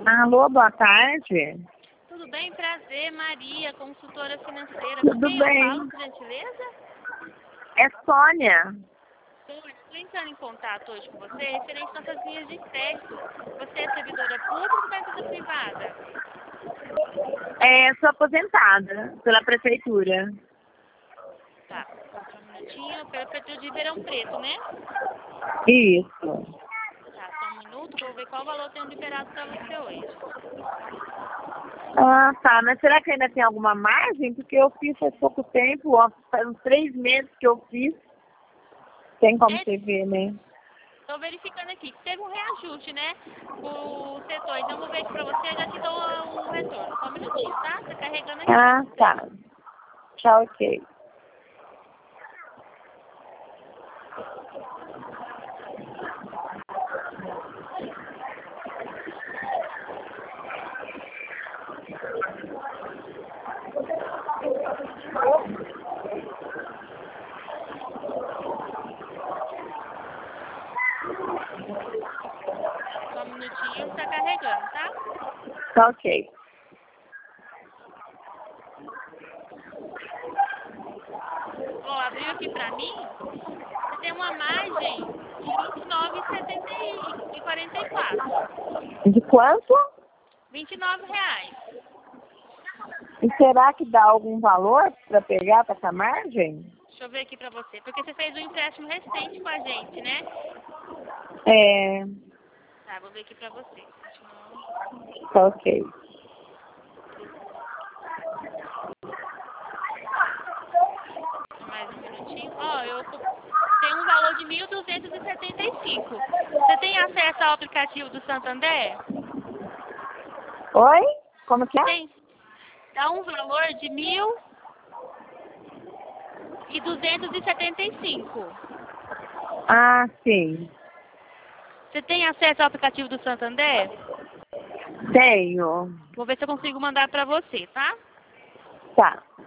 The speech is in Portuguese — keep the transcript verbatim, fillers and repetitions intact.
Alô, boa tarde. Tudo bem? Prazer, Maria, consultora financeira. Tudo Com quem bem. eu falo, por gentileza? É Sônia. Estou entrando em contato hoje com você referente às nossas linhas de crédito. Você é servidora pública ou da empresa privada? É, sou aposentada pela prefeitura. Tá, só um minutinho. Pela prefeitura de Ribeirão Preto, né? Isso. Tá, só um minuto, vou ver qual valor eu tenho liberado para você hoje. Ah, tá. Mas será que ainda tem alguma margem? Porque eu fiz faz pouco tempo, ó, faz uns três meses que eu fiz. Tem como É, você ver, né? Estou verificando aqui que teve um reajuste, né? O setor. Então, vou ver aqui para você e já te dou um retorno. Só um minutinho, tá? Tá carregando aqui. Ah, tá. Tchau, ok. Só um minutinho, tá carregando, tá? Tá ok. Ó, abriu aqui pra mim, você tem uma margem de vinte e nove reais e quarenta e quatro centavos. De quanto? vinte e nove reais. E será que dá algum valor para pegar para essa margem? Deixa eu ver aqui pra você. Porque você fez um empréstimo recente com a gente, né? É, Tá, vou ver aqui pra você. vinte e nove. tá ok. Mais um minutinho. Ó, eu tenho um valor de mil duzentos e setenta e cinco. Você tem acesso ao aplicativo do Santander? Oi? Como que é? Tem. Dá um valor de mil e duzentos e setenta e cinco. Ah, sim. Você tem acesso ao aplicativo do Santander? Tenho. Vou ver se eu consigo mandar pra você, tá? Tá.